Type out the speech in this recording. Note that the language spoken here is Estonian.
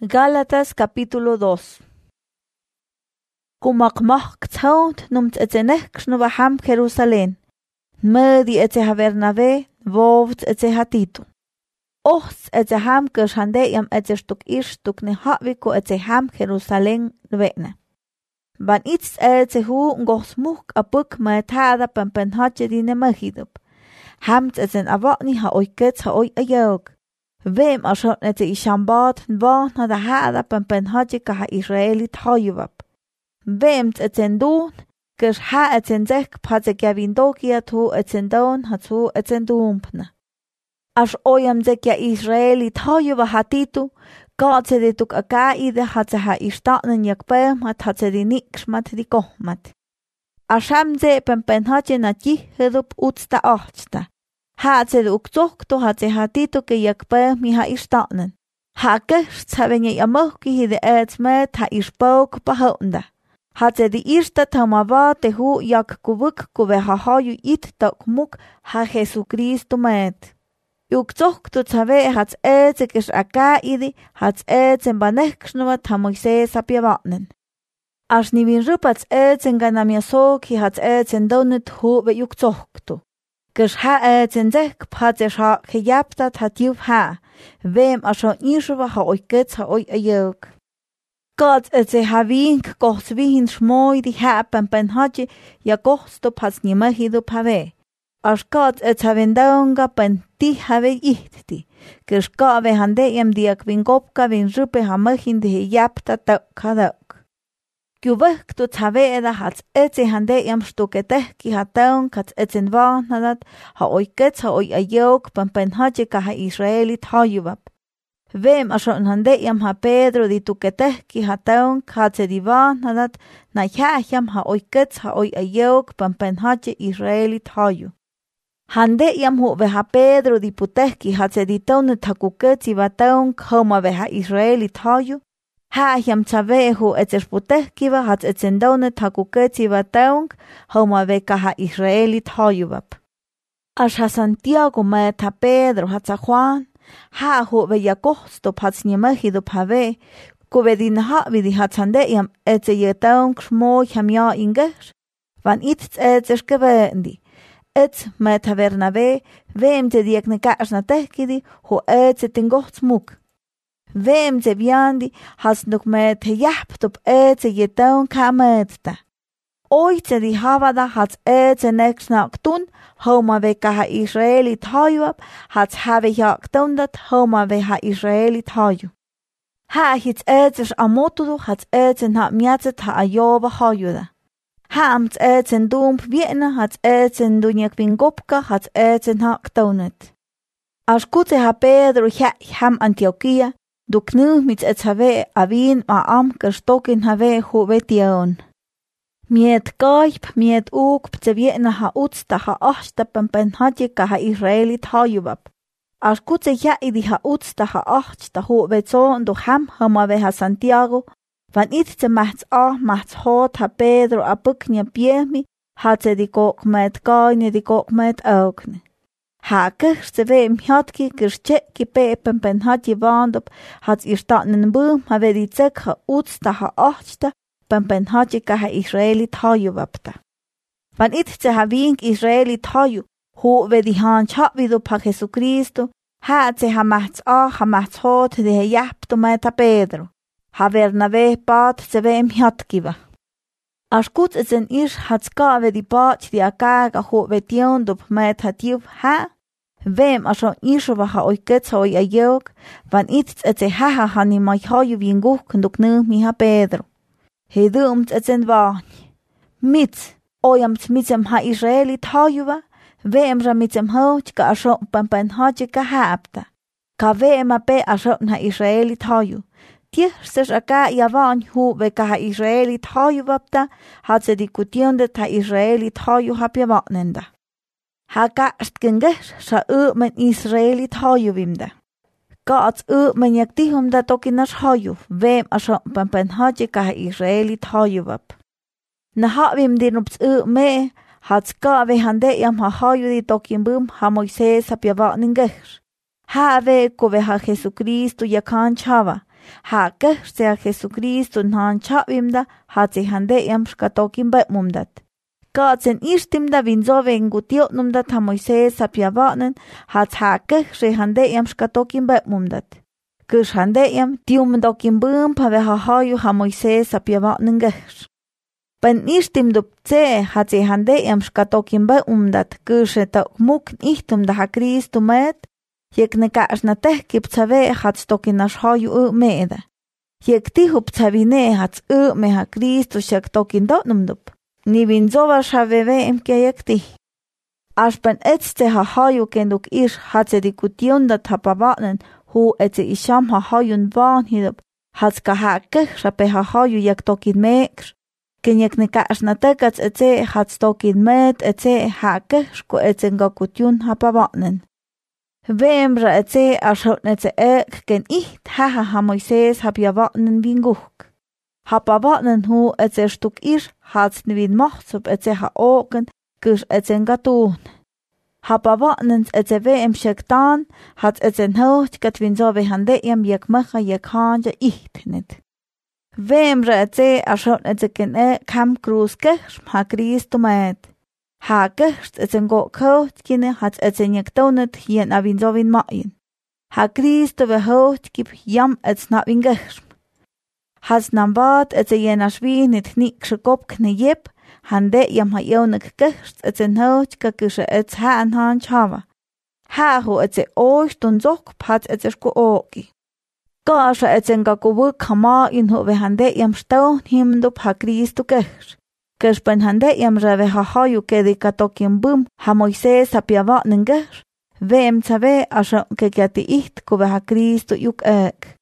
Gálatas capítulo 2. Kumakmak tzaut numt etzenech nubaham Jerusalén. Medi etzeha Bernabé, vovt etzeha Tito. Ochts etzeham kershande etzestuk ishtuk nehaviku etzeham Jerusalén vene. Van iets etzehu ngosmuk apuk maetada pampenhatje dine magidup. Hamt etzen avotni ha oikets ha oi ayog. Vem asho nete ishambat van na da hada pampenhatje kaha Israelit hayuvap. Vem etzen doen, kers ha etzen zek patze gavindokia tu etzen don hatu etzen duumpne. As oyam zekja Israelit hayuva hatitu, gaat ze dit ook akaide had ze ha istanen jakpem had ze die niks mat die kohmat. As ham ze pampenhatje na jihedup utsta achtsta. Had ze ook zokto had ze hatitu ke jakpem mi ha istanen. Ha kerst hebben je amoki hide et met ha ispook behoudende. Had ze die eerste tamawa te hu jak kuvuk kuwe ha haju it tak muk ha Jesu Christo met. Juk zokto tave hats etzekes akaidi hats etzen banekšnovat ha Moises apjevatnen. As nivin rupats etzen ganamiasoki hats etzen donet hu ve juk zokto. Kes ha etzen zek patses ha gejaptat hat juv ha. Vem asho nishuva ha oikets ha oi ajok. God etze ha vink kohts vihin shmoi di ha pampenhatje ja kohstop hats nimahidu pave. As God etze ha vendonga pen ti have ihti. Kes ka ve hande diak vingopka vin rupe ha machin di japta kadok. Kjuvek tu taveda hats etze hande stuketeh ki hataun kats etzen vanadat ha oikets ha oi ajok pampenhatje ka ha Israelit hayuvap. Vem ashon hande ha Pedro di tuketeh ki hataun katse di vanadat na ha oikets ha oi ajok pampenhatje Israelit hayu. Hande hu ve ha Pedro di puteh ki hatse di tonet ha kuketsi vataun koma ve ha Israelit hayu. Ha tsavehu etzer puteh kiva hats etzendonet ha kuketsi vataun koma ve ka ha Israelit hayuvap. As ha Santiago met ha Pedro hatsa Juan. Ha hu ve yakostop hats niemahidup ha ve. Kuve din ha vidi hats hande etze yetaun kshmo hamya ingesh. Van itz etzer gewendi. Etz met ha Bernabé, vem te diekne kaas na tehkidi, ho etze tingohtsmuk. Vem te viandi, has nuk met he japtop etze jetaun kametta. Oitze di havada hats etze neks naktun, homa ve ka ha Israelit hayuap, hats have jaktundat, homa ve ha Israelit hayu. Ha hits etzes amotudu, hats etze na miatzet ha ayoba hayuda. Hamt etzen dump viena hats etzen dunjak vingopka hats etzen haktonet. As kutse ha Pedro ham Antioquia, du knu mit etzave avin ma am kerstokin have hu vetion. Miet gaip miet uk pze viena ha utsta ha achsta pampenhatje ka ha Israelit hayuvap. As kutse idi ha utsta ha achsta hu vetson du ham hama ve ha Santiago. Van itze machts hot ha Pedro apuknia piemi, hat ze di kok met gaine di kok met ogne. Ha kerste ve mjatki kerstje ki pepen pen hat je wandop, hat ihr stanen boom ha ve di zek ha utsta ha achtsta, pen hat je ka ha Israelit hayu wapta. Van itze ha wink Israelit hayu, ho ve di han chavido pa Jesu Christo, ha ze ha machts hot di ha japto met ha Pedro. Ha Bernabé bat ze vem jatkiva. As gut etzen ish hats gave di bat di akaga ho vetion dop met hatiuv ha. Vem asho ishova ha oikets ha oi ajok, van itz etze ha hani mai hayu vinguk kunduk nu mi ha Pedro. He dumt etzen vany. Mitz, oyams mitzem ha Israelit hayuva, vem ra mitzem hoch ka asho pampen haje ka haapta. Ka vem ape asho ha Israelit hayu. Tierstes aka yavan hu ve ka ha Israelit hayu vapta, hat ze dikutionde ta Israelit hayu hapjevatnenda. Ha kaast gengesh sa men Israelit hayu vimda. Kaats men yaktihum da tokinas hayu, vem asho pampen haje ka ha Israelit hayu vap. Na ha vim dinups me, hat ska ve hande yam ha hayu di tokin bum ha Moises hapjevatningesh. Ha ve ko ve ha Jesu Christo yakan chava. Hake sea Jesucristo nhan chabimda hatsi handeyam shkatokim betmumdat. Katsen ishtimda vinzoven gutiotnumdat ha Moises sapjavanen hats hake she handeyam shkatokim betmumdat. Kush handeyam tiumdokim bum pave hahayu ha Moises sapjavanen gesh. Ben ishtimdup tse hatsi handeyam shkatokim betmumdat kushe ta muk ishtumda ha Kristu met. Jek nekaas na tehkip tsave hats tokinash hayu meede. Jek tihup tsavine hats meha Kristu shek tokin dotnumdup. Ni vinzova shaveve emke jek tih. Ashpen etste ha hayu kenduk ish hatse dikutionda tapavanen hu etze isham ha hayun vanhidup. Hats kahakeh shape ha hayu jek tokin meeksh. Ken jek nekaas na tekats etze hats tokin met etze hakeh shko etze ngakution hapavanen. Vemra etze ashot netze ken iht haha ha Moises hapjavanen vinguk. Hapavanen hu etze stuk ish hats nivin machtsup etze ha oken kush etze ngatun. Hapavanen etze vem shektan hats etze nhocht kat vinzove handeyam jek macha jek hanja ihtnet. Vemra etze ashot netze ken kam kruskeh ha Kristu met. Hakest etzen go kocht kine hats etzen jektonet hien avinzovin maien. Ha Kristo vehocht kip jam ets na vingesm. Hats nambat etze jenashvi nit nikse kop kne jip, hande jam ha jonek gest etzen hocht kakische ets haan han chava. Haho etze oist und zok pats etze sko oki. Gasha etzen gakubuk hama in ho vehande jam staun himdup ha Kristo gest. Keshpen handeyam rave hahayu kedi katokim bum ha Moises sapjavanen gesh. Vem tsave asha kekiati iht kube ha Kristo yuk ek.